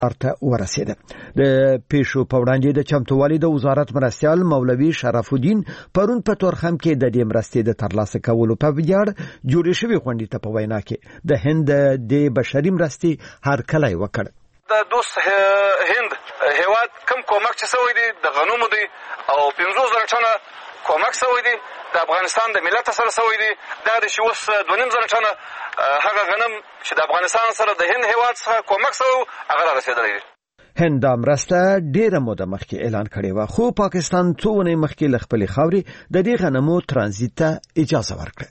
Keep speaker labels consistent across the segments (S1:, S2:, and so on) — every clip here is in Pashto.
S1: ارته ورسېده. د پیښو په وړاندې د چمتووالي د وزارت مرستیال مولوي شرف الدین پرون په تورخم کې د دې مرستې د ترلاسه کولو په ویاړ جوړې شوې غونډې ته په وینا کې د هند د بشري مرستې هرکلی وکړ.
S2: د دوست هند هیواد کم کومک چې سوی دی د غنمو دی او 50,000 ټنه کومک سوی دی د افغانستان د ملت سره سوی دی. دا د چې اوس 2.5 ټنه هغه غنم چې د افغانستان سره د هند هیواد څخه کومک سوی هغه را رسېدلی دی.
S1: هند دا مرسته ډیره موده مخکې اعلان کړې وه، خو پاکستان څو ونې مخکې له خپلې خاورې د دې غنمو ترانزیت ته اجازه ورکړه.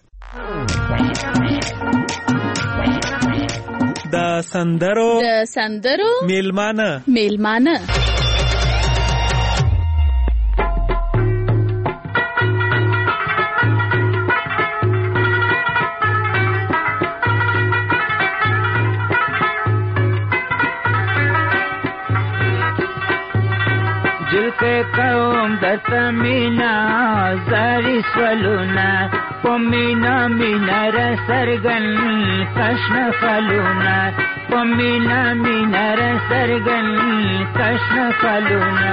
S3: د سندرو میلمانه
S4: قوم د سمینا زاری سولونا پمینا مینا را سرگن کشن خلونا پمینا مینا را سرگن کشن خلونا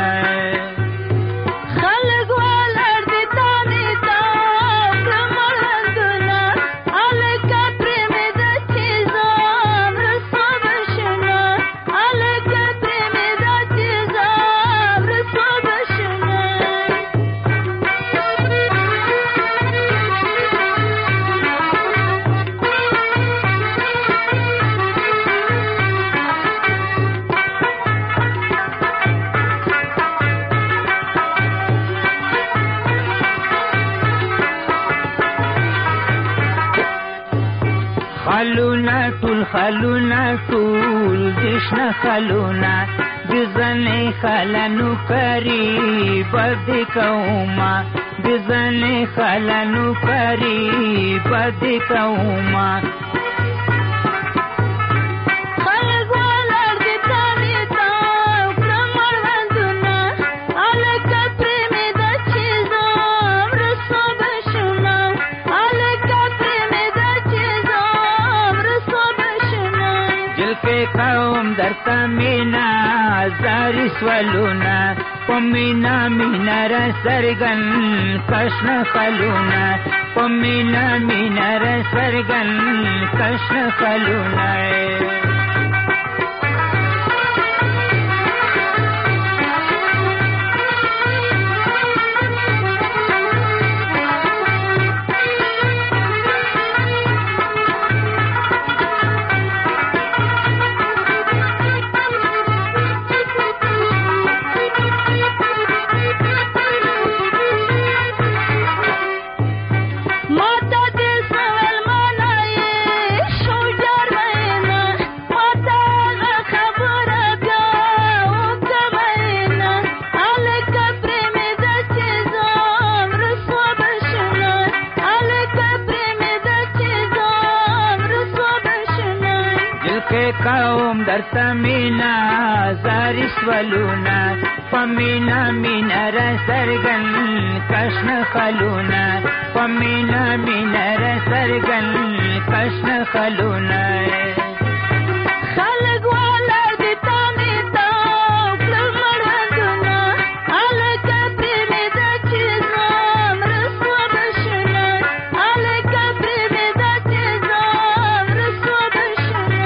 S4: خلق والر دی تانی تا برمالندونا علکا پریمی دا چیزام رسو بشنا علکا پریمی دا چیزام رسو خلونا طول دشنا خلونا بزنی خلنو کری بد کوما بزنی خلنو کری بد کوما قوم در تمینا زاری سولونا پمینا مینا را سرگن کشن خلونا پمینا مینا را سرگن کشن خلونا قوم در تمینا زاری سولونا پمینا مینا را سرگن کشن خلونا پمینا مینا را سرگن کشن خلونا خلق والر دی تامی تاو پلمرندونا علکا پریمی دا چیزام رسو بشنا علکا پریمی دا چیزام رسو بشنا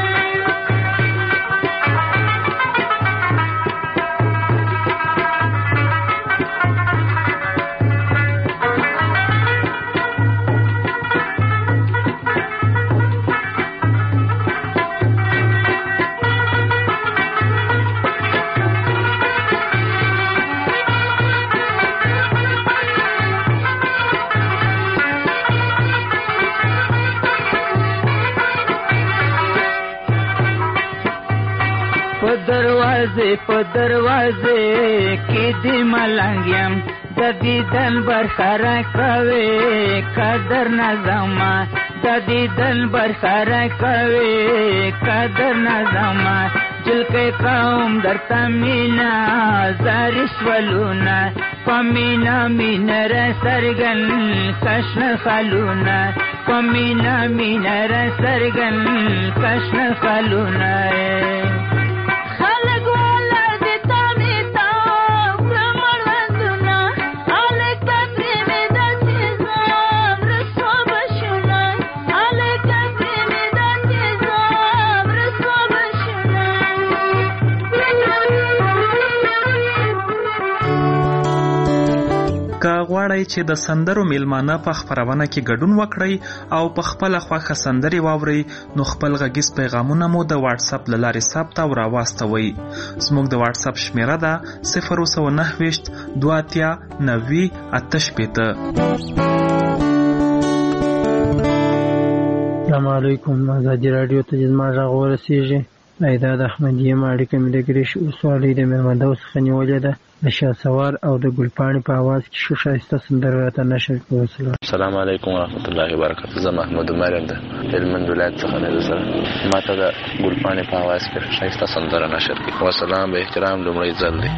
S4: په دروازه کې دې ملنګ د دیدن برخره کوي قدر نظما د دیدن برخره کوي قدر نظما جلکه قوم در تمینا زاری سولونا پمینا مینا را سرگن کشن خلونا پمینا مینا را سرگن کشن خلونا خلق
S3: که غواړئ چې د سندرو میلمانه په خپرونه کې ګډون وکړئ او په خپله خوښه سندرې واورئ نو خپل غږیز پیغامونه مو د واتساپ له لارې ثبت او راواستوئ. زموږ د واتساپ شمیره ده 029 2 90 88.
S5: السلام علیکم. ازادي رادیو ته زما غږ ورسیږي. ایداد احمدیه اړیکه مې د ګریش اوسوالۍ د مېرمندو څخه نیولې ده. د شهسوار او د ګلپاڼې په اواز کې ښه ښایسته سندره راته نشر کړي.
S6: السلام علیکم ورحمت الله وبرکاته. زه محمود عمر یم د هلمند ولایت څخه نه سره ما ته د ګلپاڼې په اواز کې ښایسته سندره نشر کړي. والسلام به احترام لومړی ځل دی.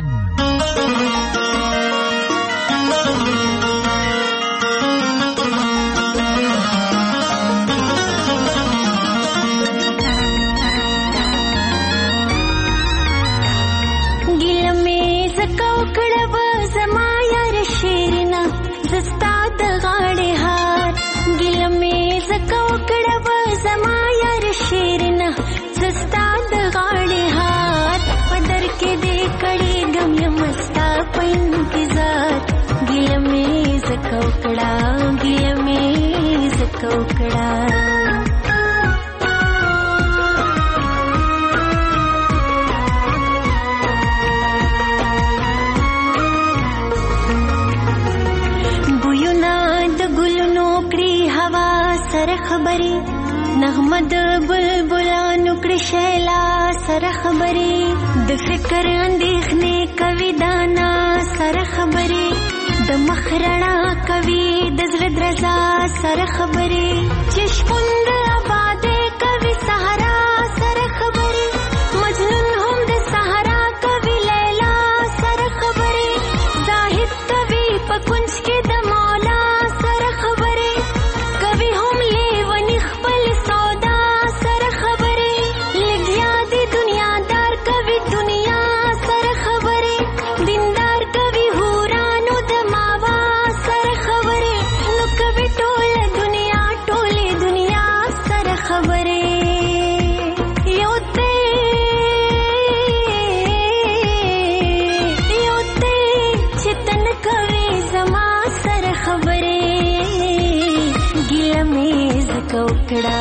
S7: نغمه د بلبلانو کړي شیلا سره خبرې د فکر اندېښنې کوي دانا سره خبرې د مخ رڼا کوي د زړه درزا سره خبرې چې شپون د آبادۍ کوي صحرا سره خبرې مجنون هم د صحرا کوي لیلا سره خبرې زاهد کوي په کونج کې د مولا سره خبرې کوي هم لیونی خپل سودا سره خبرې لګیا دی دنیادار کوي دنیا سره خبرې دیندار کوي هورانو د ماوا سره خبرې نو کوي ټوله دنیا سره خبرې یو ته چې تن کوي زما سره خبرې ګیله مې زکه وکړه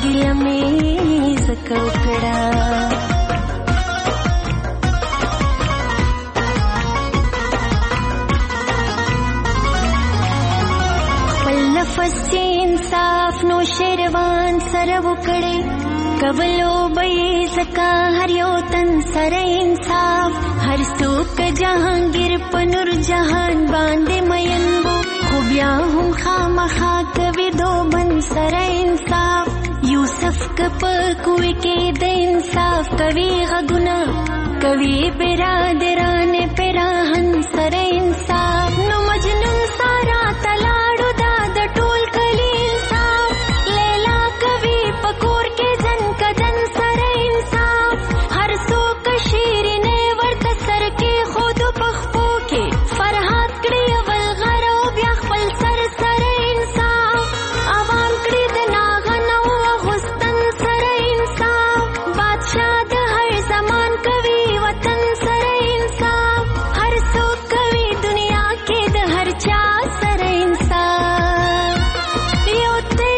S7: خپل نفس چې انصاف نو شیروان سره وکړي کولو به زکه هر یو تن سره انصاف هر څوک جهانگیر په نور جهان باندې مین وو خو بیا هم خامخا کوي دوبن سره انصاف یوسف کپ کوی کې د انصاف کوي غږونه کوي برادران پراهن سره انصاف نو مجنون سارا تلاړو دا د ټول کلی انصاف لیلا کوي پکور کې جن کدن سره انصاف هر څوک شیرینه ورته سر کې خود پخپو کې فرحات کړي اول غرو بیا خپل سر سره انصاف عوام کړي د ناغنو غستن سره انصاف بادشاہ د هر زمان کوي وطن سره انصاف هر څوک کوي دنیا کې د هر چا سره انصاف یو ته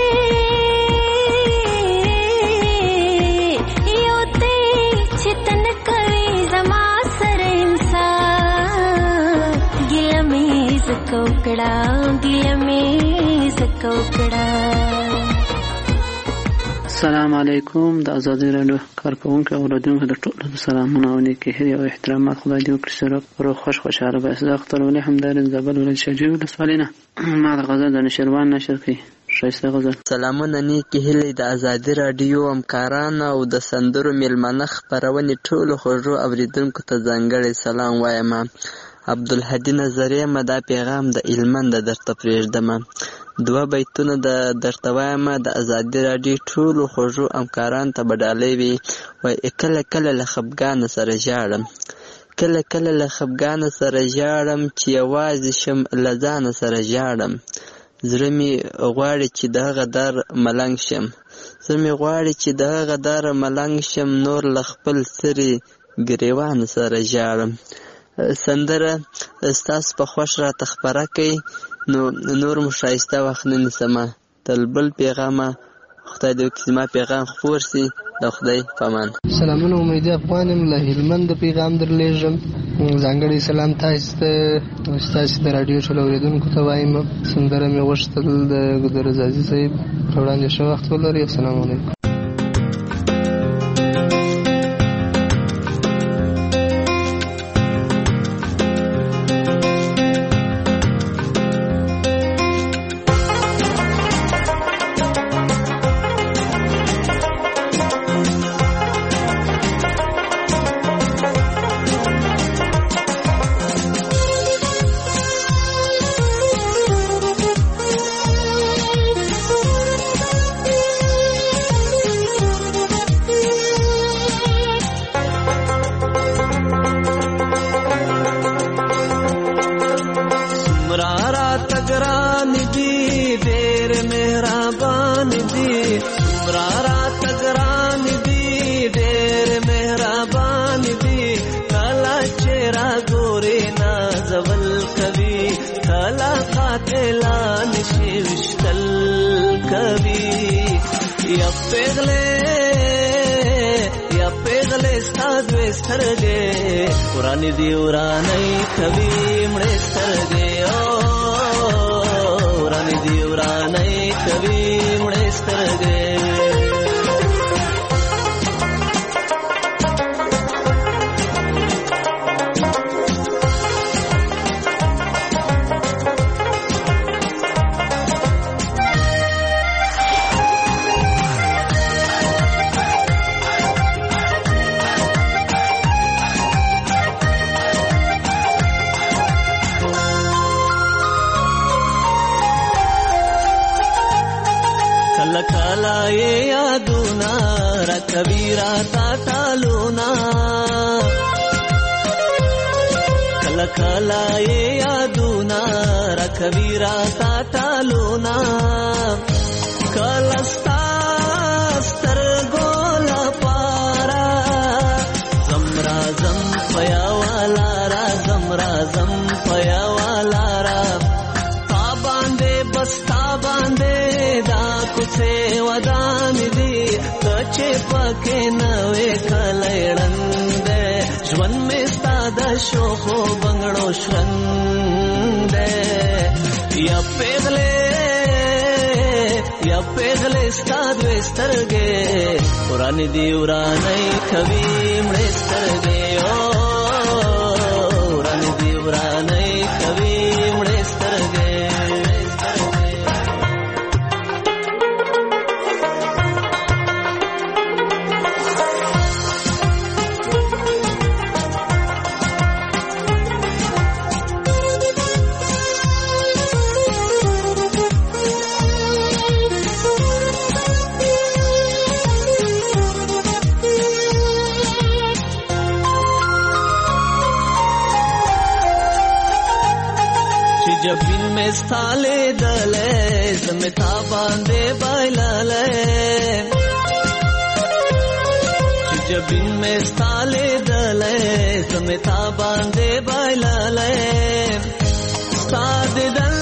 S7: چې تن کوي زما سره انصاف ګیله مې زکه وکړه
S5: السلام علیکم. د ازادي رادیو کارکونکو او اوریدونکو د ټولو سلامونه او نیکې هیلې او احترامات خدای دې وکړي سره روغ خوشاله به زه اختر ولي همدار زابل ولایت شجاع ولسوالینا ما د غزل د نشروان نشر کړي ښایسته غزل.
S8: سلامونه نیکې هیلې د ازادي رادیو همکاران او د سندرو میلمانه خپرونې ټولو خوږو اوریدونکو ته ځانګړی سلام وایم. عبدالهادي نظریه ما دا پیغام د هلمند درته پرېږدم. 2 بیتونه درته وایم د ازادي رادیو ټولو خوږو همکارانو ته به ډالۍ وي. وایي کله کله له خفګانه سره ژاړم چې یوازې شم له ځانه سره ژاړم زړه مې غواړي چې د هغه در ملنګ شم نور له خپل سرې ګریوان سره ژاړم سندره ستاسو په خوښ راته خپره کوي نو نور مو ښایسته وخت نه نیسمه. تل بل پیغامه خدای دې وکړي زما پیغام خپور سي. د خدای په امان.
S9: سلامونه، امید افغان یم له هلمند پیغام درلېږم. ځانګړی سلام تاسو ته او ستاسو د راډیو ټول اورېدونکو ته وایم. سندره مې غوښتل د ګلرزازي صاحب په وړاندې ښه وخت ولرئ. السلام علیکم.
S10: ورانی دی ورانی کبھی مڑے سترگے ورانی دی ورانی کبھی مڑے سترگے कबीरा ताता लूना कला कला ये यादूना रखबीरा ताता लूना कलस्ता स्तर गोला पारा जमरा जम पया वाला रा जमरा जम पया वाला रा ता बांधे बस्ता बांधे दा कुछे वदान दी कचे पके नवे कलैड़ंदे ژوند में स्तादा शोखो बंगड़ो श्रंदे या पेगले स्तादवे स्तरगे पुरानी दीवरानै कभी मड़े स्तरगे पुरानी दीवरानै कभी मड़े स्तरगे जब बिन में स्थाले दले जमेता बांधे बाइलाले जब बिन में स्थाले दले जमेता बांधे बाइलाले साद दल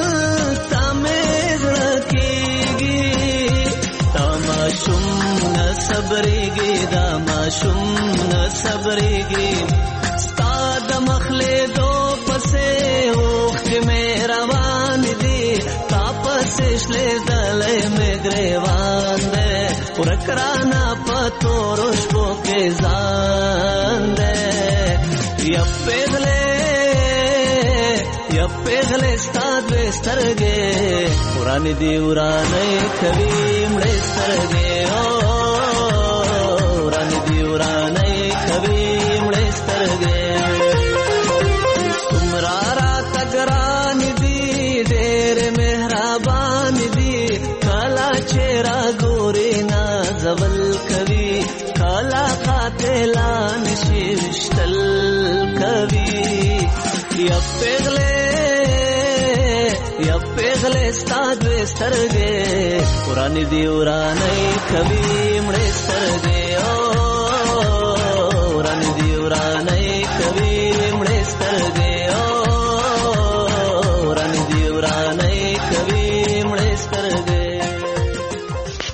S10: तमेज रखेगी तमाशुम न सबरेगी दामाशुम न सबरेगी साद मखले दो पसे में रवान दी तापस ले दले में ग्रेवान दे पुरकराना पतोरुष्को के जान दे यप्पेगले स्तादवे स्तरगे पुरानी दीवरानै कभी मड़े स्तरगे पुरानी दीवरानै कभी मड़े स्तरगे तुमरारा तगरान दी देर मेहराबान दी काला चेहरा गोरे ना जवल कवि काला कातेला निशिष्टल कवि यप्पेगले स्तादवे स्तरगे पुरानी दीवरानै कभी मड़े स्तरगे पुरानी दीवरानै कभी मड़े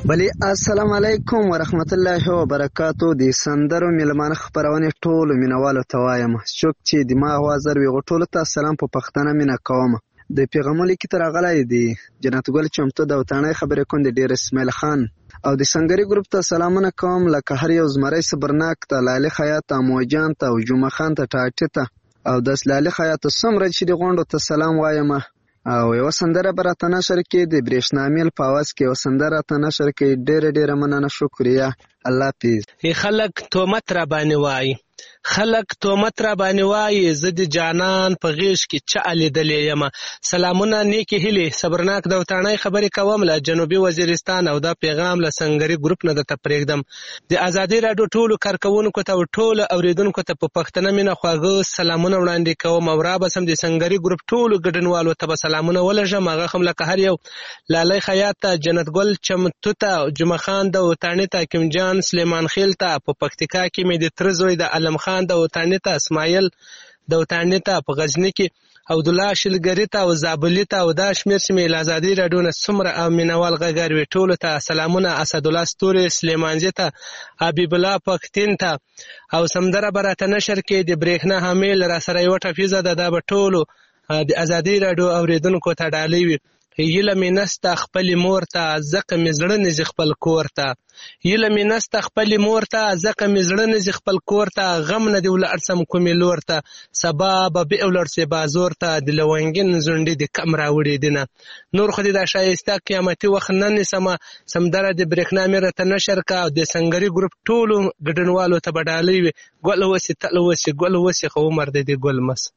S11: بلی السلام علیکم ورحمت الله وبرکاتو. د سندرو میلمانه خبرونه ټولو مینوالو ته وایم څوک چې دماغ وازر وي ټولو ته سلام په پښتنه مینا کوم. د پیغمبر لیک تر غلای دی جنت ګل چمتو د وطنۍ خبرې کوم د ډیر اسماعیل خان او د سنگری ګروپ ته سلامونه کوم لکه هر یو زمری صبرناک ته لاله خیاط موجان ته او جمعه خان ته ټاټه ته او د لاله خیاط سمره چې د غونډو ته سلام وایم. او یو سندره برته نشر کې د برېښنامیل په आवाज کې یو سندره ته نشر کې ډېر مننه شکریا. الله پیز.
S12: خلک تومت را باندې وای خلک تومت را باندې وای زه د جانان په غیش کې چا لیدلې یم. سلامونه نیکی هیلې صبرناک د وطنۍ خبرې کوم له جنوبي وزیرستان او دا پیغام له سنگری ګروپ نه د تپریږدم. د ازادي راډیو ټولو کارکونکو ته او ټولو اوریدونکو ته په پښتنه مینه خواږه سلامونه وړاندې کوم او را بسم د سنگری ګروپ ټولو ګډنوالو ته سلامونه ولژم. هغه هم لکه هر یو لاله خیاط جنت ګل چمتو ته جمعه خان د وطنۍ ته حکیم جان سلیمان خیل ته په پکتیکا کې مې د ترزوی د علم خان د وطنۍ ته اسماعیل د وطنۍ ته په غزنی کې او د الله شلګری ته او زابلی ته او دا شمیر چې مې آزادي راډیو نه څومره او مینوال غږر وی ټولو ته سلامونه. اسد الله ستوري سلیمانجی ته حبیب الله پختین ته او سمدره براته نشر کې د برېښنا حامل را سره یو ټفیزه د به ټولو د ازادي راډیو اوریدونکو ته ډالۍ وي. یله مې نسته خپل مور ته ځکه مې زړه نزي خپل کور ته. یله مې نسته خپل مور ته ځکه مې زړه نزي خپل کور ته. غم نه دی ولرسم کومې لور ته سبا به ولرسې بازور ته د لونګین زونډې د کم راوړې دینه. نور خو دې د شایسته قیامتي وخت نن سما سمدره د برېښنا مې راته نشر کا او د سنگری ګروپ ټولو ګډنوالو ته بدالي وي. ګل وسی تل وسی ګل وسی خو عمر دې ګل مس.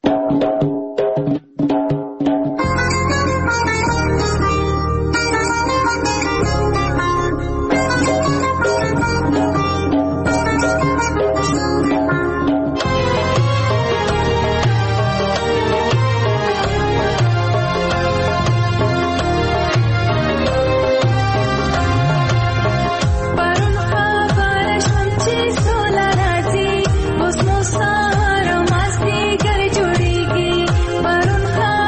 S13: Mosmo sara masti kar jodi gi parun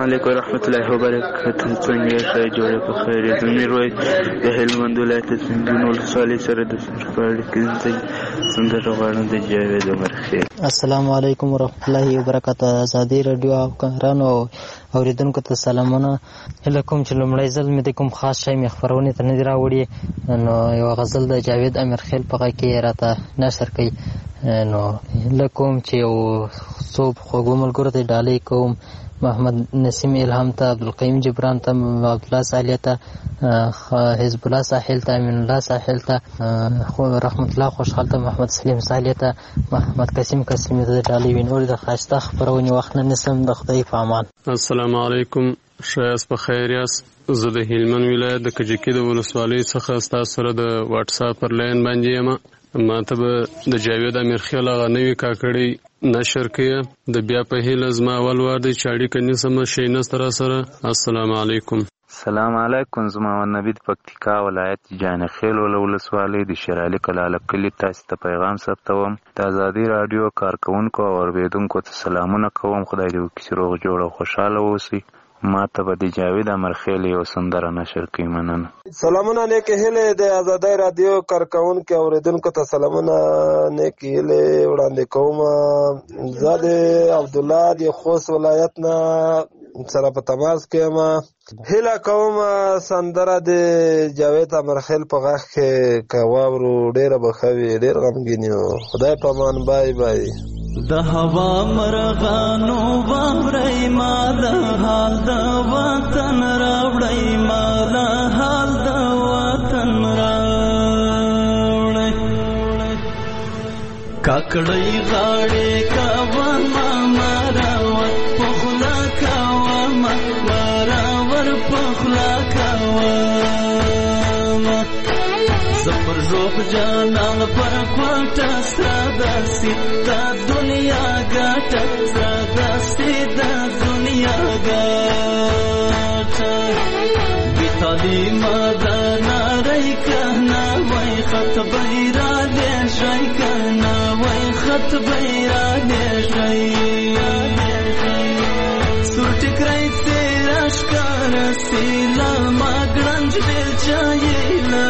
S13: علیکم ورحمۃ اللہ وبرکاتہ. څنګه یې جوړه په خیر یې میرویس د هلمند ولایت سنجون ولسوالۍ سره د سرپاړي کې سندره غواړم د جاوید امرخیل.
S14: السلام علیکم ورحمۃ اللہ وبرکاتہ. ازادي رادیو او کارانو اوریدونکو ته سلامونه. هله کوم چې لومړی ځل مې د کوم خاص شی مې خبرونه ته نه دی راوړي، نو یو غزل د جاوید امرخیل په غږ کې راته نشر کړي. نو هله کوم چې یو څو خوږو ملګرو ته ډالۍ کوم، محمد نسیم الهام ته، عبدالقیم جبران ته، عبدالله صالح ته، حزب الله ساحل ته، امین الله ساحل ته، رحمت الله خوشحال ته، محمد سلیم صالح ته، محمد قسیم قسیمی ته ډالۍ وینول د خاصه خبرونې وخت نه نسم. د خدای په امان.
S15: السلام علیکم. شایست په خیر یاست. زه د هلمند ولایت د کجکي د ولسوالۍ څخه ستاسو سره د واتس اپ پر لاین باندې یم. ما ته به د جاوید امرخیل هغه نوي کاکړۍ نشر کړي. د بیا په هیله زما اول وار دی چې اړیکه نیسم شي نسته را سره. السلام علیکم.
S16: السلام علیکم. زما نبی د پکتیکا ولایت جانخیل ولسوالۍ د شیرعلی کلاله کلي تاسو ته پیغام ثبتوم. د ازادي رادیو کارکونکو او اوریدونکو ته سلامونه کوم. خدای دې وکړي چې روغ جوړ او خوشاله اوسئ. ما ته به د جاوید امرخیل یو سندره نشر کړي. مننه.
S17: سلامونه نیکې هیلې د ازادي رادیو کارکونکو او اوریدونکو ته سلامونه نیکې هیلې وړاندې کوم. زه د عبدالله د خوست ولایت نه سره په تماس کې یم. هیله کوم سندره د جاوید امرخیل په غږ کې که واورو ډېره به ښه وي. ډېر غمګین یو. خدای په امان. بای بای.
S10: د هوا مرغانو واورئ ما د حال د وطن راوړئ، ما د حال د وطن راوړئ. کاکړۍ غاړې کوه ما مراور پخلا کوه ما مراور پخلا کوه زپر روح جانان پر کوټه ساداسي دا دنیا ګټه ساداسي دا دنیا ګټه بیتالی مدانا رای کهنا وای خط بیرا دې شای کهنا وای خط بیرا دې شای سور ټکرای تیرا شکار سیلا ما ګرنج دل چایلا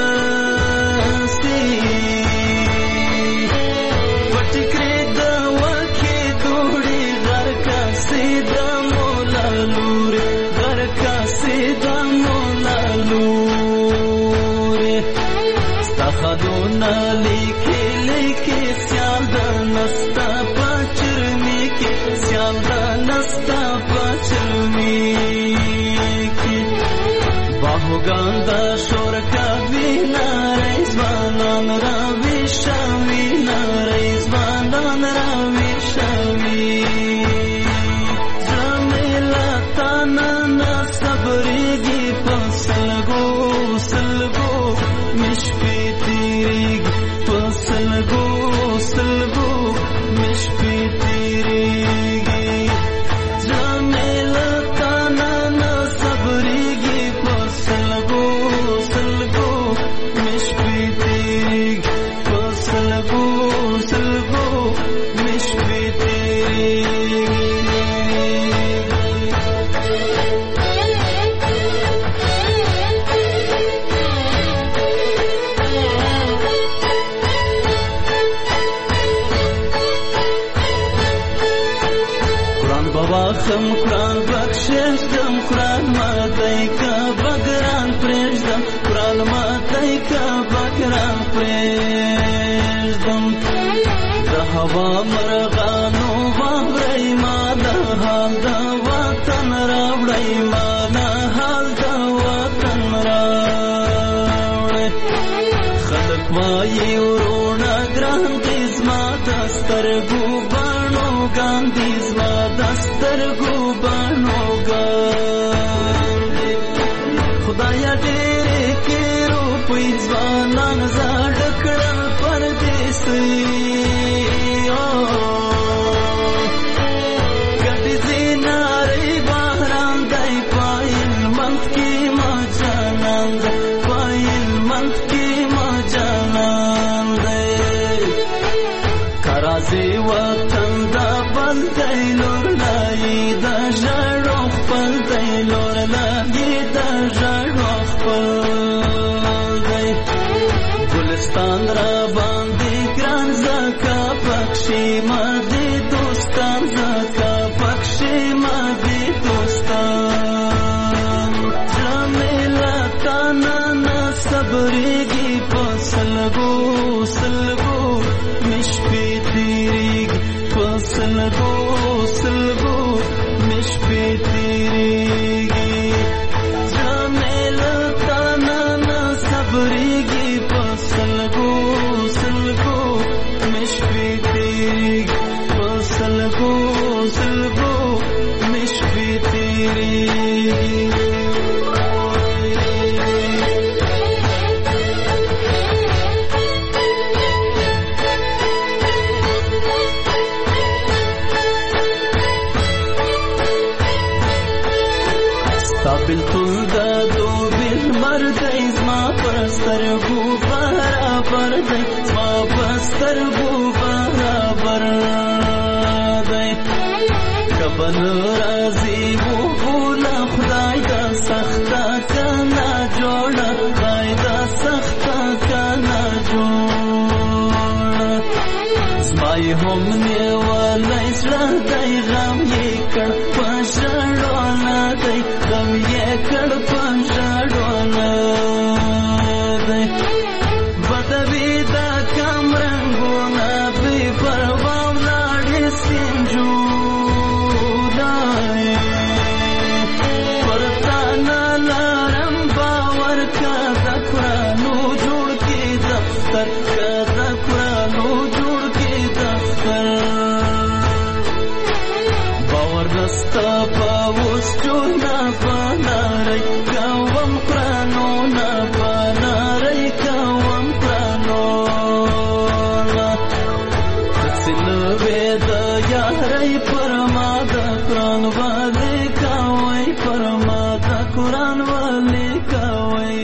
S10: لیکي لیکي سیال د نستا پچرمی کې سیال د نستا پچرمی کې باهوګان د شور کوي نارې ځوانان راوي شوي نارې ځوانان راوي شوي زمیلا تانا صبرېږي په سلګو سلګو مشپې سلګو سلګو مشپې تیریږي جمیله تانا نه صبرېږي په سلګو سلګو مشپې تیریږي په سلګو سلګو مشپې تیریږي خم قرآن بخششتم قرآن ماتی که بگران پریشتم قرآن ماتی که بگران پریشتم ده هوا مرغانو واورئ ما ده حال ده وطن راوړئ ما ده حال ده وطن راوړئ خلق وایي ورونه ګران دي زما د سترګو بڼو ګان دي زما د سترګو بڼو ګان دي خدایا ډېرې کې روپۍ ځوانان زاړه کړل پردیسي ګډې زینارې بهران دی پایل منځ کې ما جانان دی پایل منځ کې ما جانان دی کرازي وطن دا بندای لور لای دا ژړو خپل دی لور لګي د ژړو خپل دی ګلستان را باندې ګران زکا پکشي مدي دوستان زکا پکشي مدي دوستان جمیلا تانا نا صبرېږي په سلګو سلګو مشپې تیریږي په سلګو سلګو مشپې تیریږي جمیلا تانا نا صبرېږي په سلګو سلګو مشپې تیریږي په سلګو سلګو مشپې تیریږي بلتون دا دو بالمر دی زما پسترګو برابر دی زما پسترګو برابر دی کبل راځي وو بولا خدای دا سختا کنا جوړ خدای دا سختا کنا جوړ زما هم نیولای زړه دی غم یې کړ پښړونه دی غم یې کړ پښړونه دی بدوي دا کم رنګونه بې پروا ولاړې سینجو دی پر تا نه لرم باور که د قرانو جوړ کې دفتر که د قرانو جوړ کې دفتر باور نستا په وسجو نه پناري کوم قرانو نه پناري کوم قرانو سلوي د یاري پرما د قران والي کوي پرما د قران والي کوي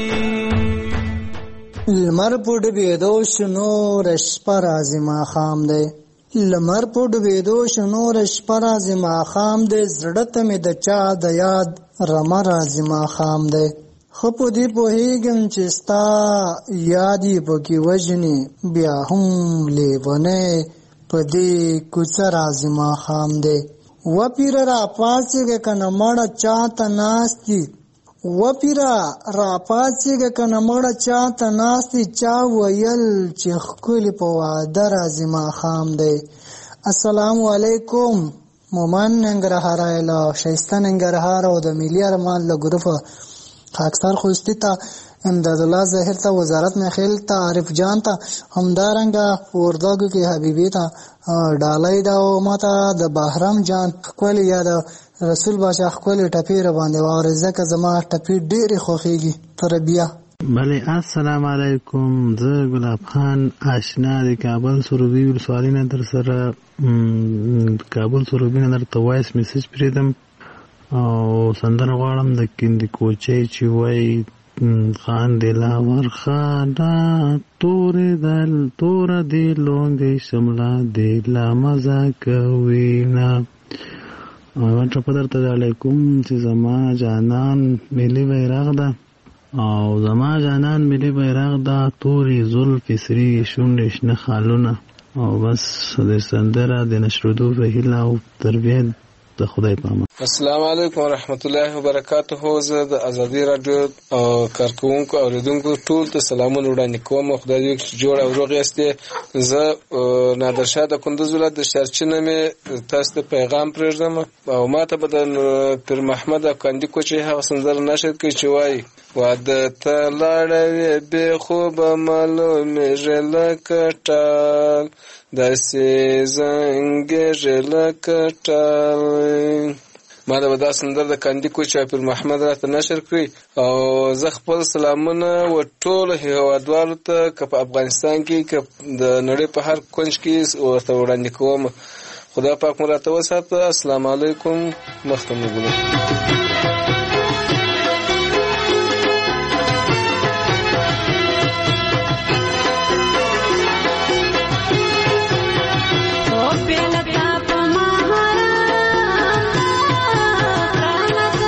S18: لمر پډ بيدو شنو رشپر ازما خام دی لمر پډ بيدو شنو رشپر ازما خام دی زړه مې د چا د یاد رمر ازما خام دی خپو دی په هیګم چې ستا یادې پکې وژني بیا هم لیونه پدې کوڅه ازما خام دی و پیر را پاسېږه کنه مړه چاته ناستي و پیرا را پاسېږه کنه مړه چاته ناستي چا ویل چې ښکلي په واده راځي ماښام دی السلام علیکم مومن ننګرهار له ښایسته ننګرهار او د ملي ارمان له ګروپ خاکسار خوستی ته امداد الله ظاهر ته وزارت میخیل ته عارف جان ته همدارنګه وردګو کې حبیبي ته ډالۍ دا او ماته د بهرام جان ښکلي یا د رسول بادشاہ ښکلي ټپې را باندې واورې ځکه زما ټپې ډېرې خوښېږي تر بیا
S19: بله السلام علیکم زه ګلاب خان آشنا د کابل سروبي ولسوالۍ نه در سره کابل سروبي نه درته وایس میسج پرېږدم او سندره غواړم د کندي کوچۍ چې وایي خان دلا ورخانا توره دی لونګې شمله دی لا مزه کوینا وانټه په درته علیکم چې زما جانان ملي بیرغ ده او زما جانان ملي بیرغ ده تورې زلفې سرې شونډې شنه خالونه او بس د سندره د نشردو په هیله او تربیت د خدای په امان.
S20: السلام علیکم ورحمت الله وبرکاته. زه د ازادي رادیو کارکونکو او اوریدونکو ټول ته سلامونه وړاندې کوم. خدای دې جوړ او روغ یاستئ. زه نادرشاه د کندوز ولایت د شارچینه مې تاسو ته پیغام پرېږدم او ماته به د پیر محمد کاندي کوچې هغه سندره نشر کوي چې وایي واده ته لاړوې بې خوبه معلومېږي لکه ټال داسې زنګېږي لکه ټال. ما دا به دا سندره د کاندي کوچې پیر محمد راته نشر کړي او زه خپل سلامونه و ټولو هېوادوالو ته که په افغانستان کې که د نړۍ په هر کونج کې ورته وړاندې کوم. خدا پاک مو راته وساته. السلام علیکم. مخته مو ګلو.
S10: Thank you.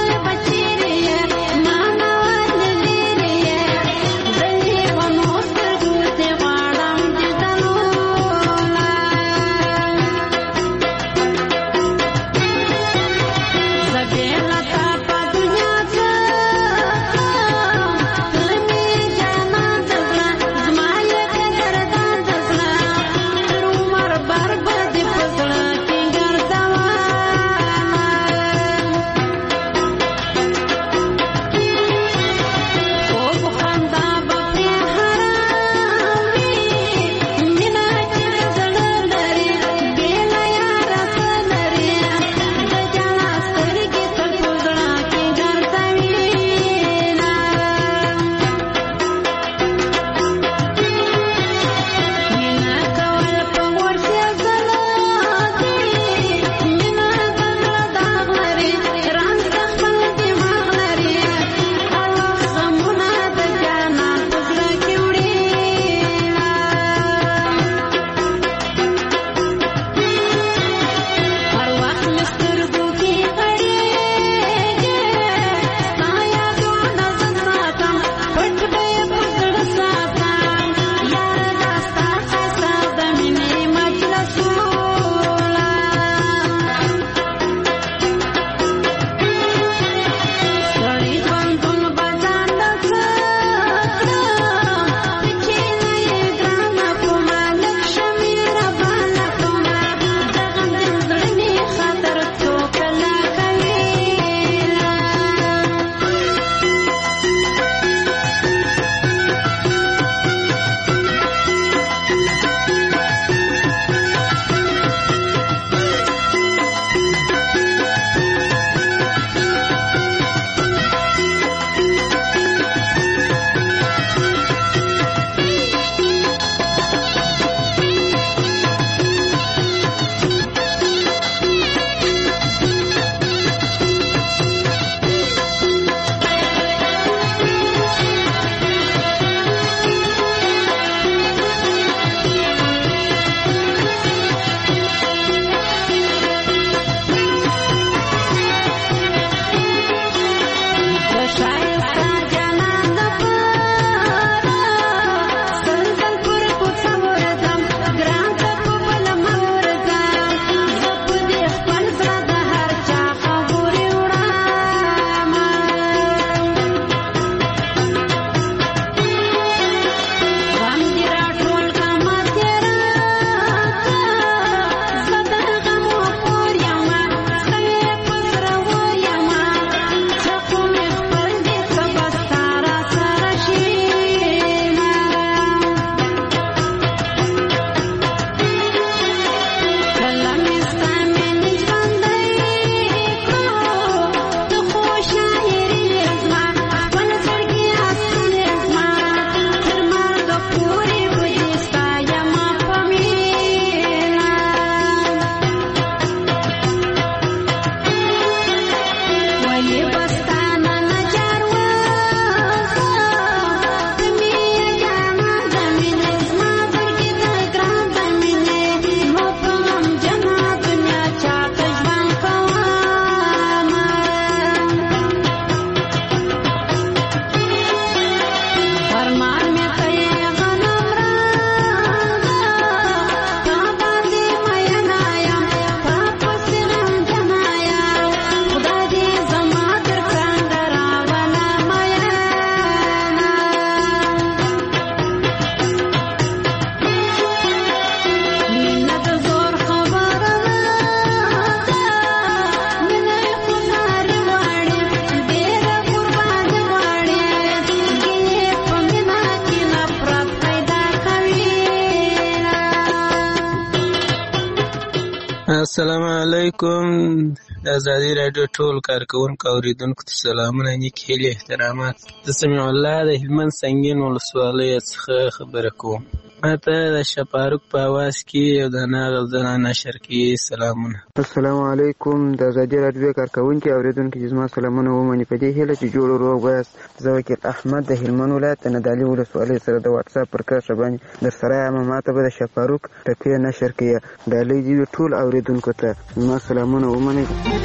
S12: السلام علیکم. د ازادي راډیو ټول کارکونکو اوریدونکو ته سلامونه، نیک هیلې، احترامات. زه سمیع الله د هلمند سنګین ولسوالۍ څخه خبره کوم. ماته د شپاروک په اواز کې یو دانه غزل نشر کې سلامونه.
S21: السلام علیکم. د ازادي راډیو کارکونکو اوریدونکو چې زما سلامونه ومني په دې هیله چې جوړ روغ وایاست. زه وکیل احمد د هلمند ولایت د ندالي ولسوالۍ سره د واتس اپ پر کرښه باندې در سره یم. ماته به د شپاروک ټپې نشر کې ډالۍ دي ټول اوریدونکو ته زما سلامونه ومني.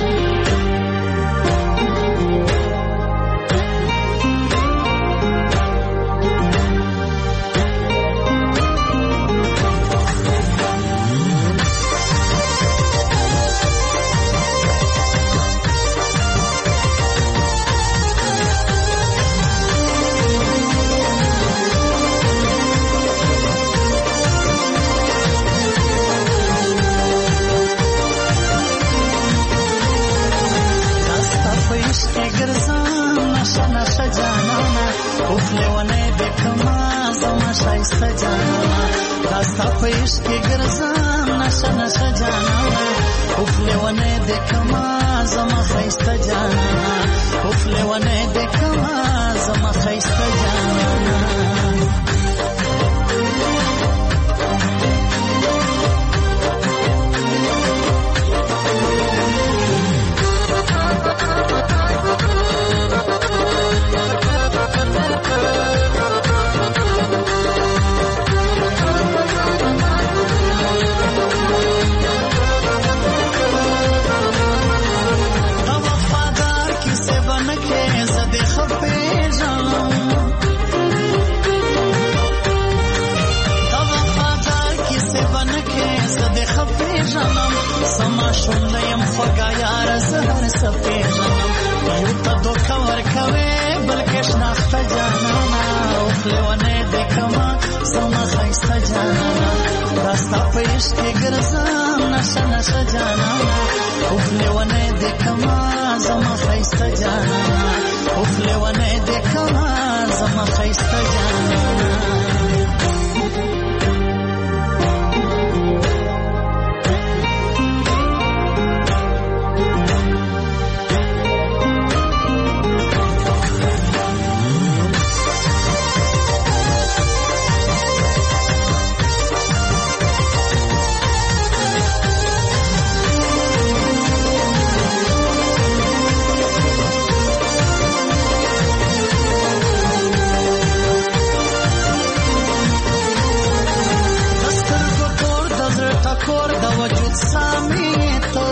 S10: داستا په عشق کې ګرځم نشه نشه جانانه، اوف لیونی دې کما زما ښایسته جانانه، اوف لیونی دې کما زما ښایسته جانانه. سما شونده یم خوږه یاره زه هر څه پېژنم، یو ته دوکه ورکوې بلکې شناخته جانانه، اوف لیونی دې کما زما ښایسته جانانه، دا ستا په عشق کې ګرځم نشه نشه جانانه، اوف لیونی دې کما زما ښایسته جانانه، اوف لیونی دې کما زما ښایسته جانانه. کور د وجود سامي ته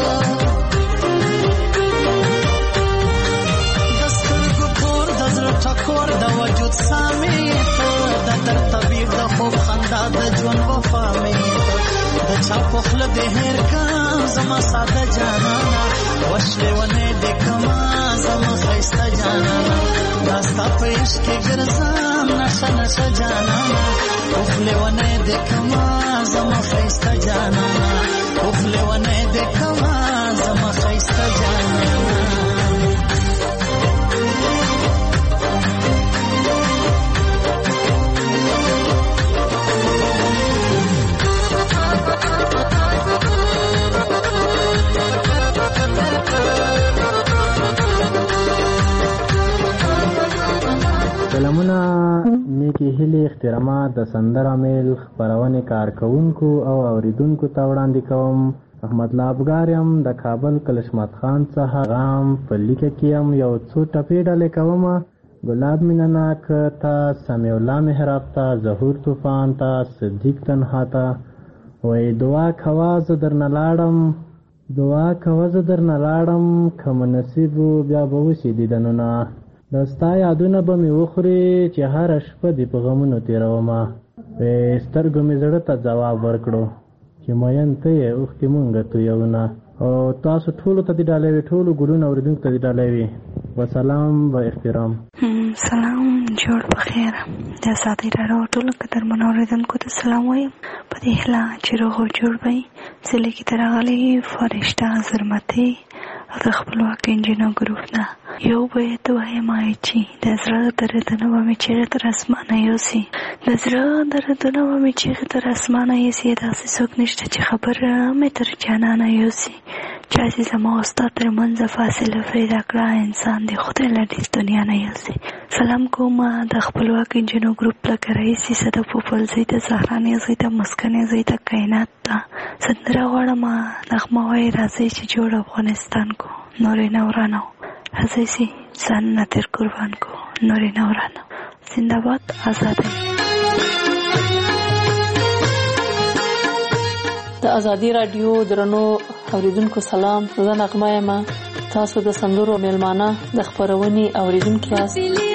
S10: د سترګو کور د زړه ټکور د وجود سامي ته د درد طبیب د خوب خندا د ژوند وفا مې ته د چا په خوله دې هېر کړم زما ساده جانانه، وش لیونی دې کما زما ښایسته جانانه، دا ستا په عشق کې ګرځم نشه نشه جانانه، اوف لیونی دې کما زما ښایسته جانانه، اوف لیونی دې کما زما ښایسته جانانه.
S22: سلامونه، نیکی هیلې، احترامات د سندره میل خپرونې کارکونکو او اوریدونکو ته وړاندې کوم. احمد الله افګار یم د کابل کلشمت خان څخه غام په لیکه کې یم یو څو ټپې ډلې کوم. ګلاب مینناک ته، سمیع الله محراب ته، ظهور طوفان ته، صدیق تنها ته وایي دعا کوه زه درنه لاړم، دعا کوه زه درنه لاړم، که مو نصیب بیا به وشي دیدنونه، د ستا یادونه به مې وخوري چې هره شپه دې په غمونو تېرومه، سترګو مې زړه ته ځواب ورکړو چې مین ته یې اوښکې مونږ تویونه. او تاسو ټولو ته دې ډالۍ وي، ټولو ګلونو اورېدونکو ته دې ډالۍ وي. وسلام و احترام.
S23: سلام، جوړ بخیر. د ازادي راډیو ټولو قدرمنو اورېدونکو ته سلام وایم په دې هیله چې روغ او جوړ وئ. زه لیکې ته راغلې فرشته زرمتې او د خپلواک انجینر ګروپ نه یو بیت وایم چې د زړه دردونه به مې چیغې تر اسمانه یوسي، د زړه دردونه به مې چیغې تر اسمانه یوسي، داسې څوک نشته چې خبره مې تر جانانه یوسي. چا چې زما او ستا تر منځه فاصله پیدا کړه، انسان دی خدای له دې دنیا نه یوسي. سلام کوم د خپلواک انجنو ګروپ لکه رئیسي صدف پوپلزۍ ته، زهرانې زۍ ته، مسکنې زۍ ته، کائنات ته سندره غواړم نغمه وایي راځئ چې جوړ افغانستان کو نورې نورانو، راځئ چې ځانونه تر قربان کو نورې نورانو. زنده‌باد آزادۍ.
S1: د ازادي رادیو درنو اوریدونکو سلام، زه نغمه یم. تاسو د سندرو میلمانه د خپرونې اوریدونکي یاست.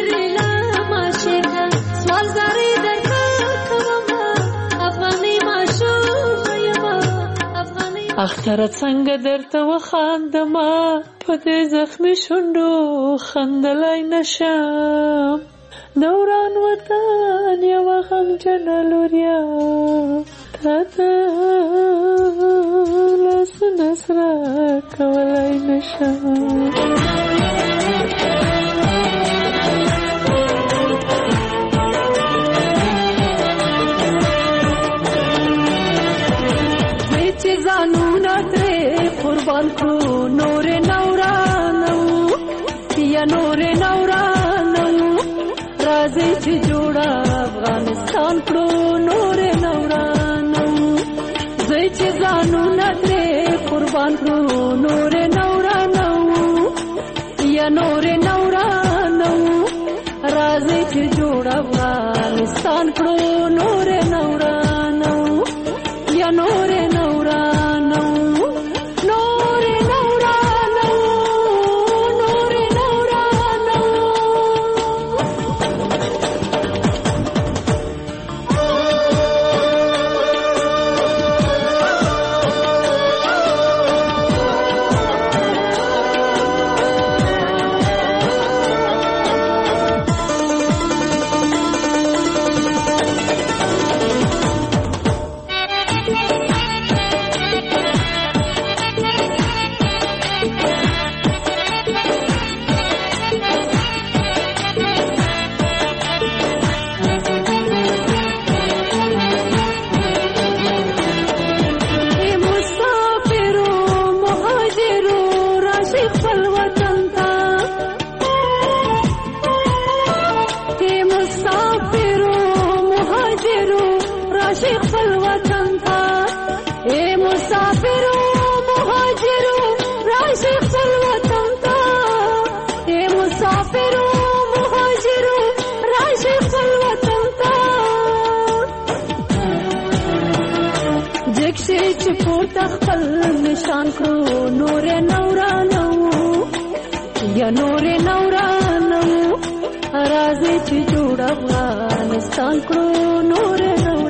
S1: اختر څنګه درته وخاندمه، په دې زخمي شونډو خندلای نشم. دوران وطن یوه غمجنه لوریا، تا ته لاسونه سره کولای نشم.
S2: ځانونه ترې قربان کړو نورې نورانو، یا نورې نورانو، راځئ چې جوړه افغانستان کړو نورې نورانو. ځئ چې ځانونه ترې قربان کړو نورې نورانو، یا نورې نورانو، راځئ چې جوړه افغانستان کړو نورې نورانو، یا نورې نورانو. خپل نشان کړو نورې نورانو، یا نورې نورانو، راځي چې جوړ افغانستان کړو نورې نورانو.